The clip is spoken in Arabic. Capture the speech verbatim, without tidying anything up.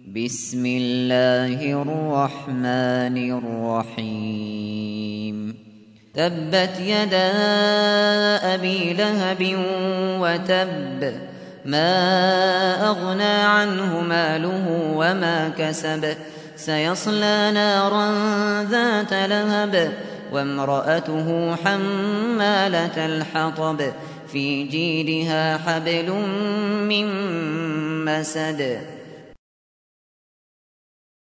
بسم الله الرحمن الرحيم تبت يدا أبي لهب وتب ما أغنى عنه ماله وما كسب سيصلى نارا ذات لهب وامرأته حمالة الحطب في جيدها حبل من مسد